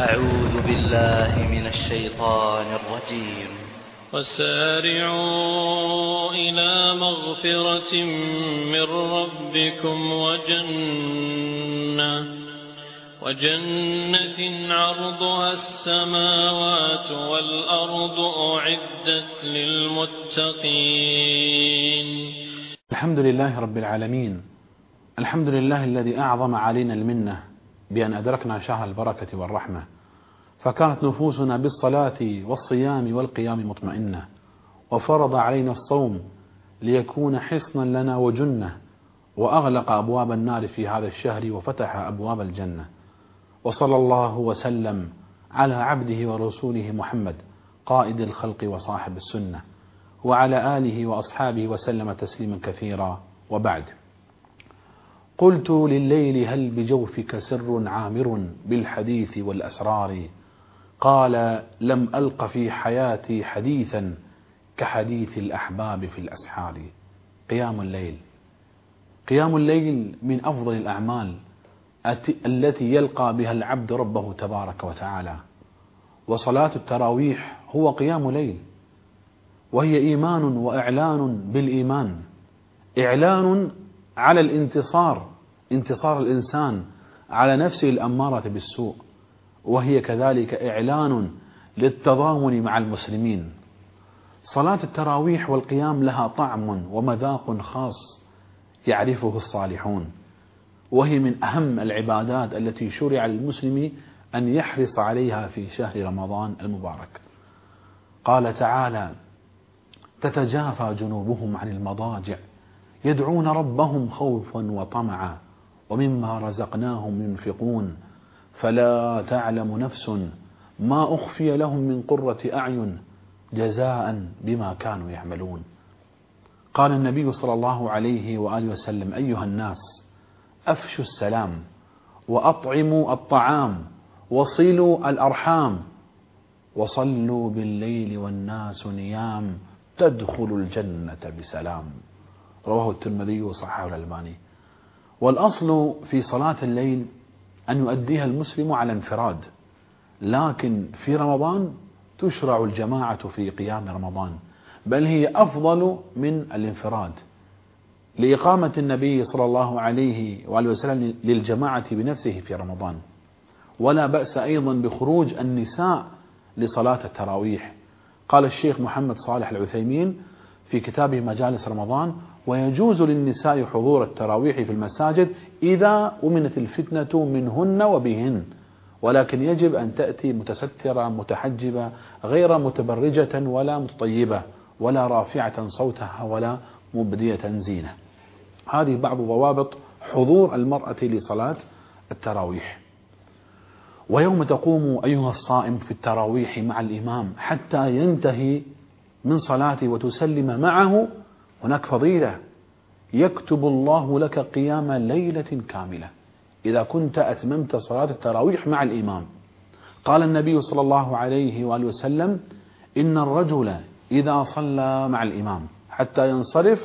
أعوذ بالله من الشيطان الرجيم. وسارعوا إلى مغفرة من ربكم وجنة عرضها السماوات والأرض أعدت للمتقين. الحمد لله رب العالمين. الحمد لله الذي أعظم علينا المنة بأن أدركنا شهر البركة والرحمة، فكانت نفوسنا بالصلاة والصيام والقيام مطمئنة، وفرض علينا الصوم ليكون حصنا لنا وجنة، وأغلق أبواب النار في هذا الشهر وفتح أبواب الجنة. وصلى الله وسلم على عبده ورسوله محمد قائد الخلق وصاحب السنة، وعلى آله وأصحابه وسلم تسليما كثيرا. وبعد، قلت لليل هل بجوفك سر عامر بالحديث والأسرار؟ قال لم ألق في حياتي حديثا كحديث الأحباب في الأسحار. قيام الليل. قيام الليل من أفضل الأعمال التي يلقى بها العبد ربه تبارك وتعالى، وصلاة التراويح هو قيام ليل، وهي إيمان وإعلان بالإيمان، إعلان على انتصار الإنسان على نفسه الأمارة بالسوء، وهي كذلك إعلان للتضامن مع المسلمين. صلاة التراويح والقيام لها طعم ومذاق خاص يعرفه الصالحون، وهي من أهم العبادات التي شرع للمسلم أن يحرص عليها في شهر رمضان المبارك. قال تعالى: تتجافى جنوبهم عن المضاجع يدعون ربهم خوفا وطمعا ومما رزقناهم ينفقون فلا تعلم نفس ما أخفي لهم من قرة أعين جزاء بما كانوا يعملون. قال النبي صلى الله عليه وآله وسلم: أيها الناس، أفشوا السلام وأطعموا الطعام وصلوا الأرحام وصلوا بالليل والناس نيام تدخل الجنة بسلام. رواه الترمذي وصححه الألباني. والأصل في صلاة الليل أن يؤديها المسلم على انفراد، لكن في رمضان تشرع الجماعة في قيام رمضان، بل هي أفضل من الانفراد، لإقامة النبي صلى الله عليه وآله وسلم للجماعة بنفسه في رمضان. ولا بأس أيضا بخروج النساء لصلاة التراويح. قال الشيخ محمد صالح العثيمين في كتابه مجالس رمضان: ويجوز للنساء حضور التراويح في المساجد إذا أمنت الفتنة منهن وبهن، ولكن يجب أن تأتي متسترة متحجبة غير متبرجة ولا متطيبة ولا رافعة صوتها ولا مبدية زينة. هذه بعض ضوابط حضور المرأة لصلاة التراويح. ويوم تقوم أيها الصائم في التراويح مع الإمام حتى ينتهي من صلاته وتسلم معه، هناك فضيلة: يكتب الله لك قيام ليلة كاملة إذا كنت أتممت صلاة التراويح مع الإمام. قال النبي صلى الله عليه وآله وسلم: إن الرجل إذا صلى مع الإمام حتى ينصرف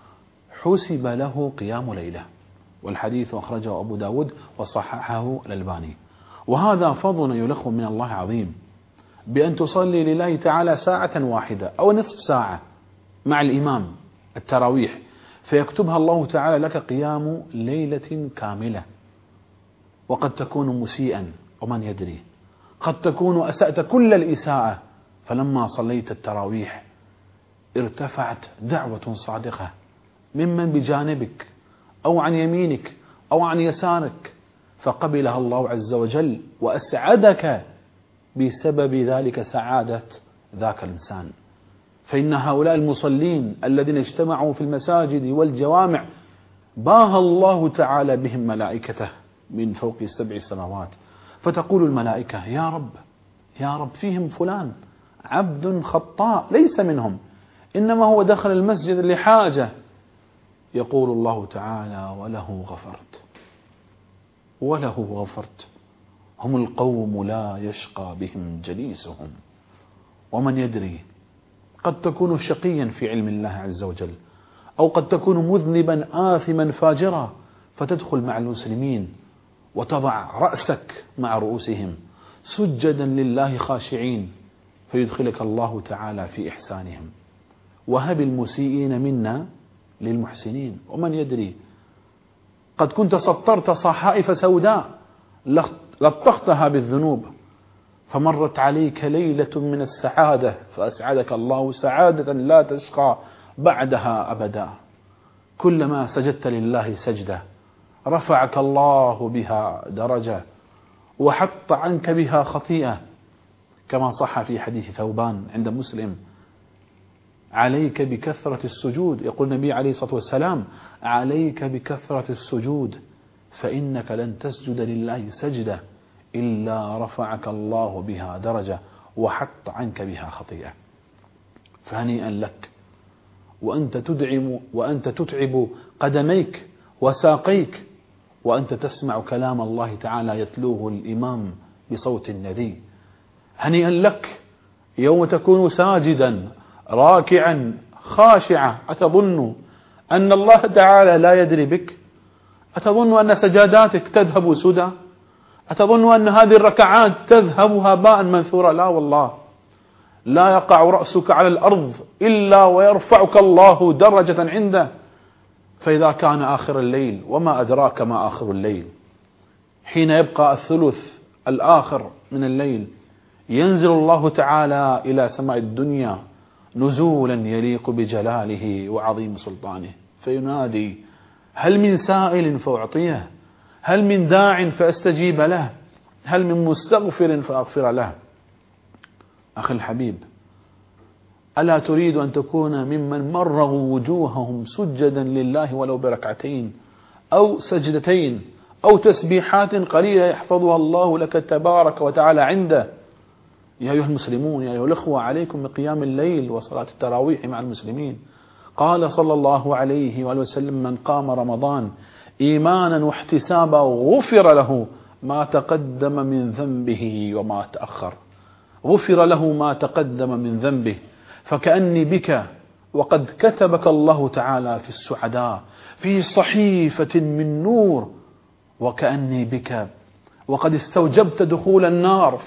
حسب له قيام ليلة. والحديث أخرجه أبو داود وصححه الألباني. وهذا فضل يلخ من الله عظيم بأن تصلي لله تعالى ساعة واحدة أو نصف ساعة مع الإمام التراويح، فيكتبها الله تعالى لك قيام ليلة كاملة. وقد تكون مسيئا، ومن يدري، قد تكون أسأت كل الإساءة، فلما صليت التراويح ارتفعت دعوة صادقة ممن بجانبك أو عن يمينك أو عن يسارك، فقبلها الله عز وجل وأسعدك بسبب ذلك سعادة ذاك الإنسان. فإن هؤلاء المصلين الذين اجتمعوا في المساجد والجوامع باهى الله تعالى بهم ملائكته من فوق 7 سماوات، فتقول الملائكة: يا رب يا رب، فيهم فلان عبد خطاء ليس منهم، إنما هو دخل المسجد لحاجة. يقول الله تعالى: وله غفرت هم القوم لا يشقى بهم جليسهم. ومن يدري، قد تكون شقيا في علم الله عز وجل، أو قد تكون مذنبا آثما فاجرا، فتدخل مع المسلمين وتضع رأسك مع رؤوسهم، سجدا لله خاشعين، فيدخلك الله تعالى في إحسانهم. وهب المسيئين منا للمحسنين، ومن يدري قد كنت سطرت صحائف سوداء لطختها بالذنوب، فمرت عليك ليلة من السعادة فأسعدك الله سعادة لا تشقى بعدها أبدا. كلما سجدت لله سجدة رفعك الله بها درجة وحط عنك بها خطيئة، كما صح في حديث ثوبان عند مسلم: عليك بكثرة السجود. يقول النبي عليه الصلاة والسلام: عليك بكثرة السجود فإنك لن تسجد لله سجدة إلا رفعك الله بها درجة وحط عنك بها خطيئة. فهنيئا لك وأنت تتعب قدميك وساقيك وأنت تسمع كلام الله تعالى يتلوه الإمام بصوت ندي. هنيئا لك يوم تكون ساجدا راكعا خاشعا، أتظن أن الله تعالى لا يدري بك؟ أتظن أن سجاداتك تذهب سدى؟ أتظن أن هذه الركعات تذهب هباء منثورا؟ لا والله، لا يقع رأسك على الأرض إلا ويرفعك الله درجة عنده. فإذا كان آخر الليل، وما أدراك ما آخر الليل، حين يبقى الثلث الآخر من الليل ينزل الله تعالى إلى سماء الدنيا نزولا يليق بجلاله وعظيم سلطانه، فينادي: هل من سائل فأعطيه؟ هل من داع فأستجيب له؟ هل من مستغفر فأغفر له؟ أخي الحبيب، ألا تريد أن تكون ممن مرغوا وجوههم سجدا لله ولو بركعتين أو سجدتين أو تسبيحات قليلة يحفظها الله لك تبارك وتعالى عنده؟ يا أيها المسلمون، يا أيها الأخوة، عليكم بقيام الليل وصلاة التراويح مع المسلمين. قال صلى الله عليه وآله وسلم: من قام رمضان إيمانا واحتسابا غفر له ما تقدم من ذنبه وما تأخر. غفر له ما تقدم من ذنبه، فكأني بك وقد كتبك الله تعالى في السعداء في صحيفة من نور، وكأني بك وقد استوجبت دخول النار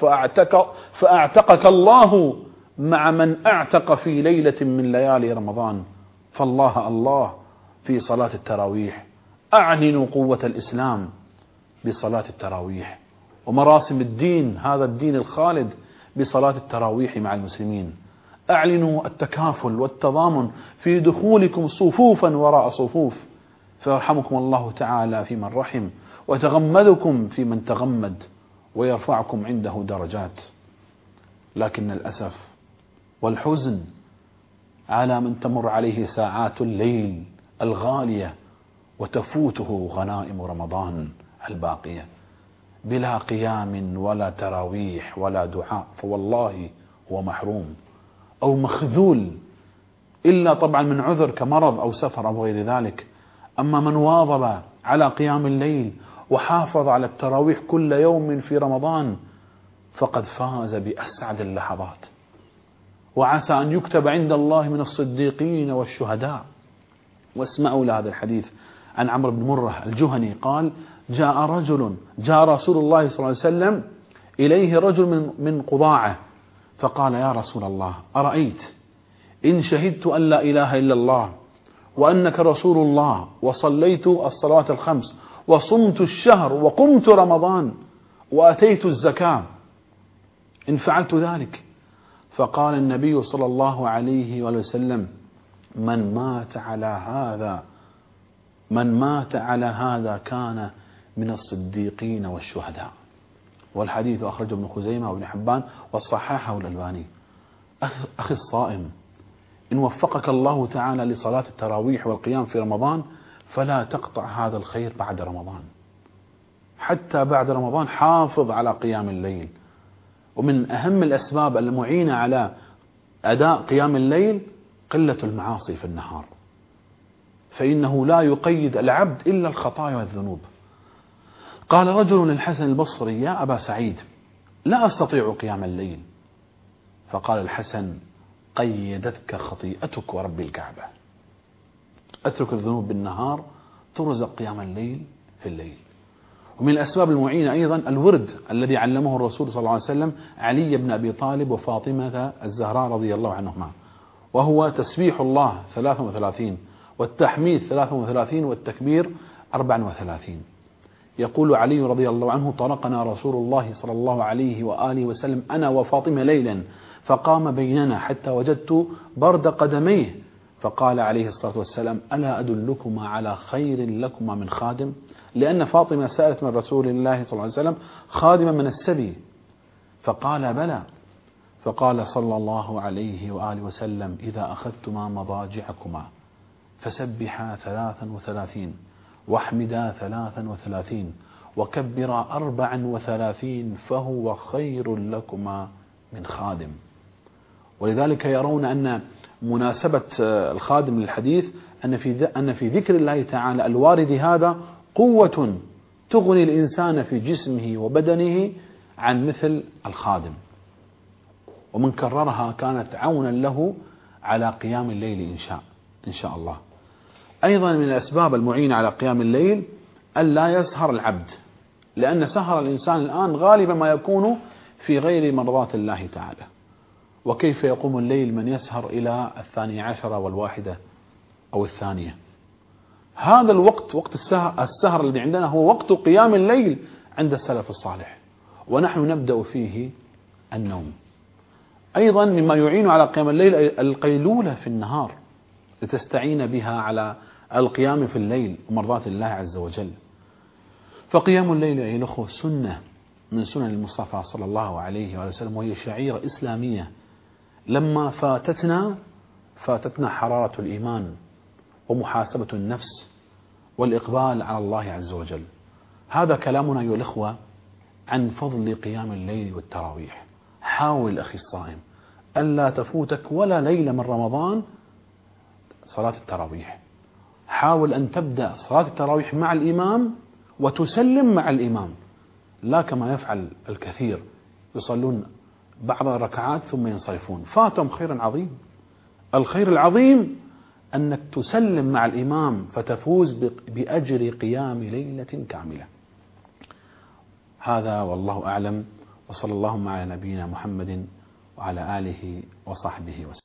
فأعتقك الله مع من أعتق في ليلة من ليالي رمضان. فالله الله في صلاة التراويح. أعلنوا قوة الإسلام بصلاة التراويح ومراسم الدين، هذا الدين الخالد، بصلاة التراويح مع المسلمين. أعلنوا التكافل والتضامن في دخولكم صفوفا وراء صفوف، فيرحمكم الله تعالى في من رحم وتغمدكم في من تغمد ويرفعكم عنده درجات. لكن الأسف والحزن على من تمر عليه ساعات الليل الغالية وتفوته غنائم رمضان الباقية بلا قيام ولا تراويح ولا دعاء، فوالله هو محروم أو مخذول، إلا طبعا من عذر كمرض أو سفر أو غير ذلك. أما من واظب على قيام الليل وحافظ على التراويح كل يوم في رمضان فقد فاز بأسعد اللحظات، وعسى أن يكتب عند الله من الصديقين والشهداء. واسمعوا لهذا الحديث عن عمرو بن مرة الجهني قال: جاء رسول الله صلى الله عليه وسلم إليه رجل من قضاعة فقال: يا رسول الله، أرأيت إن شهدت أن لا إله إلا الله وأنك رسول الله وصليت الصلوات الخمس وصمت الشهر وقمت رمضان وأتيت الزكاة، إن فعلت ذلك؟ فقال النبي صلى الله عليه وسلم: من مات على هذا كان من الصديقين والشهداء. والحديث أخرجه ابن خزيمة وابن حبان والصحاحة الألباني. أخي الصائم، إن وفقك الله تعالى لصلاة التراويح والقيام في رمضان فلا تقطع هذا الخير بعد رمضان، حتى بعد رمضان حافظ على قيام الليل. ومن أهم الأسباب المعينة على أداء قيام الليل قلة المعاصي في النهار، فإنه لا يقيد العبد إلا الخطايا والذنوب. قال رجل للحسن البصري: يا أبا سعيد، لا أستطيع قيام الليل. فقال الحسن: قيدتك خطيئتك ورب الكعبة. اترك الذنوب بالنهار ترزق قيام الليل في الليل. ومن الأسباب المعينة أيضا الورد الذي علمه الرسول صلى الله عليه وسلم علي بن أبي طالب وفاطمة الزهراء رضي الله عنهما، وهو تسبيح الله 33 والتحميد 33 والتكبير 34. يقول علي رضي الله عنه: طرقنا رسول الله صلى الله عليه وآله وسلم أنا وفاطمة ليلا فقام بيننا حتى وجدت برد قدميه، فقال عليه الصلاة والسلام: ألا أدلكما على خير لكما من خادم؟ لأن فاطمة سألت من رسول الله صلى الله عليه وسلم خادما من السبي، فقال: بلى. فقال صلى الله عليه وآله وسلم: إذا أخذتما مضاجعكما فسبحا 33 واحمدا 33 وكبرا 34 فهو خير لكما من خادم. ولذلك يرون أن مناسبة الخادم للحديث أن في ذكر الله تعالى الوارد هذا قوة تغني الإنسان في جسمه وبدنه عن مثل الخادم، ومن كررها كانت عونا له على قيام الليل إن شاء الله. أيضا من الأسباب المعينة على قيام الليل ألا يسهر العبد، لأن سهر الإنسان الآن غالبا ما يكون في غير مرضاة الله تعالى. وكيف يقوم الليل من يسهر إلى 12 والواحدة أو 2؟ هذا الوقت، وقت السهر الذي عندنا هو وقت قيام الليل عند السلف الصالح، ونحن نبدأ فيه النوم. أيضا مما يعين على قيام الليل القيلولة في النهار لتستعين بها على القيام في الليل ومرضاة الله عز وجل. فقيام الليل يا الأخوة سنة من سنن المصطفى صلى الله عليه وسلم، وهي شعيرة إسلامية. لما فاتتنا حرارة الإيمان ومحاسبة النفس والإقبال على الله عز وجل. هذا كلامنا أيها الأخوة عن فضل قيام الليل والتراويح. حاول أخي الصائم ألا تفوتك ولا ليلة من رمضان صلاة التراويح. حاول أن تبدأ صلاة التراويح مع الإمام وتسلم مع الإمام، لا كما يفعل الكثير يصلون بعض الركعات ثم ينصرفون، فاتهم خير عظيم. الخير العظيم أنك تسلم مع الإمام فتفوز بأجر قيام ليلة كاملة. هذا والله أعلم، وصلى اللهم على نبينا محمد وعلى آله وصحبه وسلم.